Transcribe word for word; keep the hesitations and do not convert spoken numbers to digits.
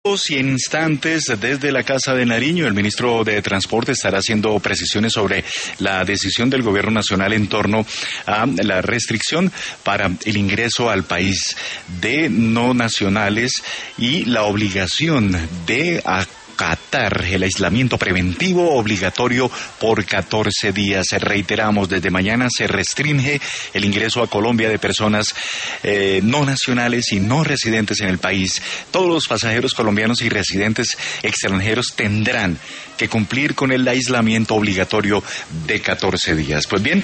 Y en instantes, desde la Casa de Nariño, el ministro de Transporte estará haciendo precisiones sobre la decisión del Gobierno Nacional en torno a la restricción para el ingreso al país de no nacionales y la obligación de acatar el aislamiento preventivo obligatorio por catorce días. Reiteramos, desde mañana se restringe el ingreso a Colombia de personas eh, no nacionales y no residentes en el país. Todos los pasajeros colombianos y residentes extranjeros tendrán que cumplir con el aislamiento obligatorio de catorce días. Pues bien,